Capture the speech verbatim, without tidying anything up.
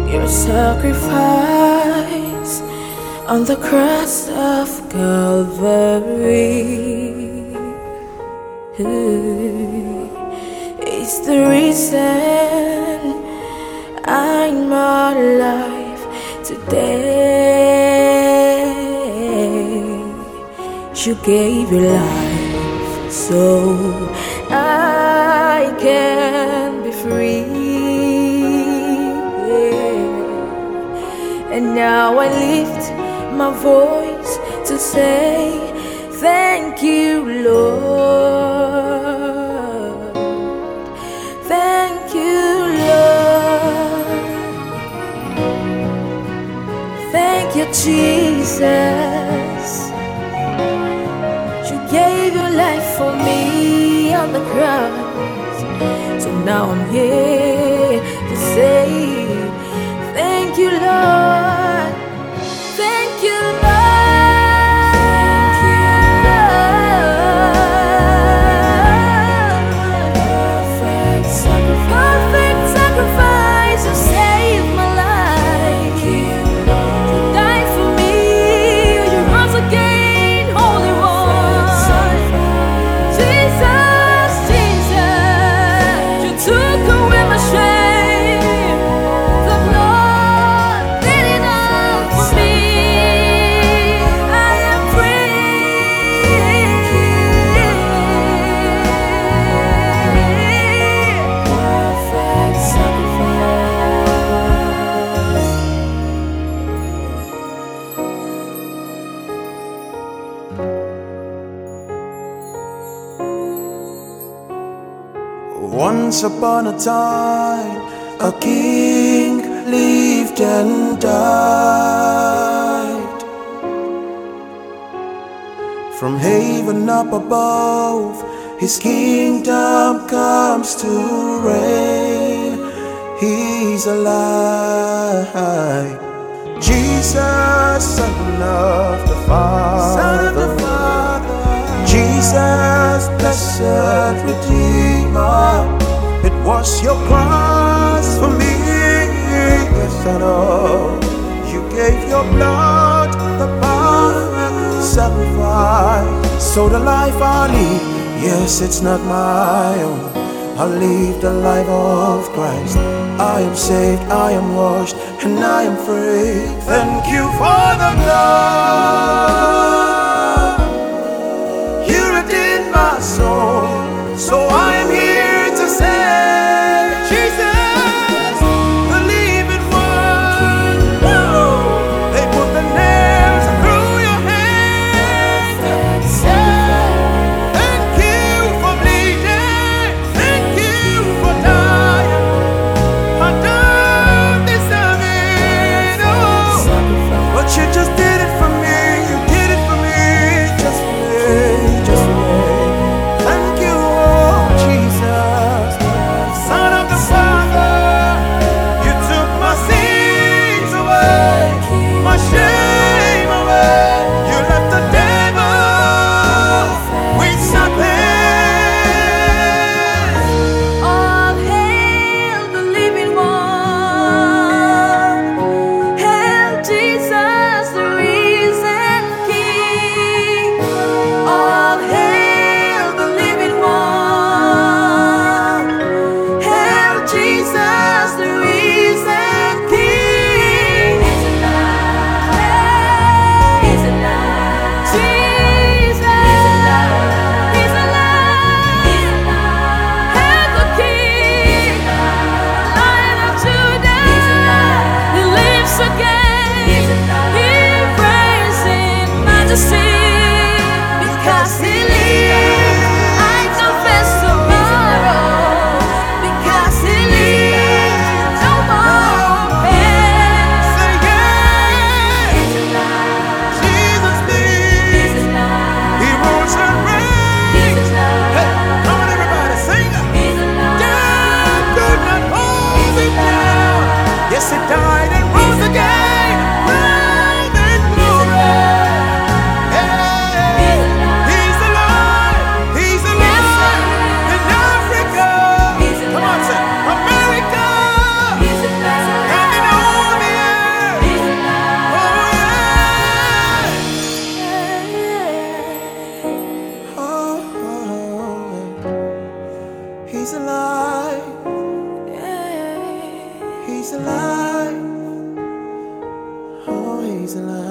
Your sacrifice on the cross of Calvary is the reason I'm alive today. You gave your life so I can be free. And now I lift my voice to say thank you, Lord. Thank you, Lord. Thank you, Jesus. You gave your life for me on the cross. So now I'm here to say thank you, Lord. Thank you, Lord. Perfect sacrifice, perfect sacrifice, you saved my life. You died for me, you rose again, Holy One. Jesus, Jesus, you took away my shame. The blood did enough for me. I am free. Perfect sacrifice. Once upon a time, a king lived and died. From heaven up above, his kingdom comes to reign. He's alive. Jesus, Son of the Father. Jesus, blessed Redeemer. It was your cross for me. Yes, I know. You gave your blood, the perfect sacrifice. So the life I live, yes, it's not my own. I live the life of Christ. I am saved, I am washed, and I am free. Thank you for the blood. You redeemed my soul. So I am here to say, Jesus, the living one. Woo! They put the nails through your hands. Thank you for bleeding. Thank you for dying. I don't deserve it, oh. But you just did it for me. You did it for me. alive. Oh, he's alive.